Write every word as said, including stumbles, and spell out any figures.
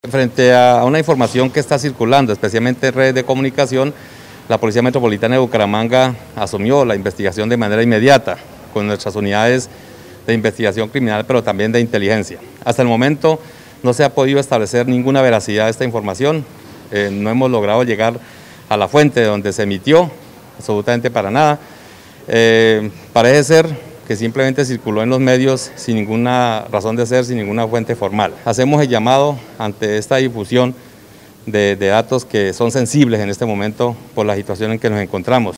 Frente a una información que está circulando, especialmente en redes de comunicación, la Policía Metropolitana de Bucaramanga asumió la investigación de manera inmediata con nuestras unidades de investigación criminal, pero también de inteligencia. Hasta el momento no se ha podido establecer ninguna veracidad de esta información, eh, no hemos logrado llegar a la fuente de donde se emitió, absolutamente para nada. Eh, parece ser que simplemente circuló en los medios sin ninguna razón de ser, sin ninguna fuente formal. Hacemos el llamado ante esta difusión de, de datos que son sensibles en este momento por la situación en que nos encontramos.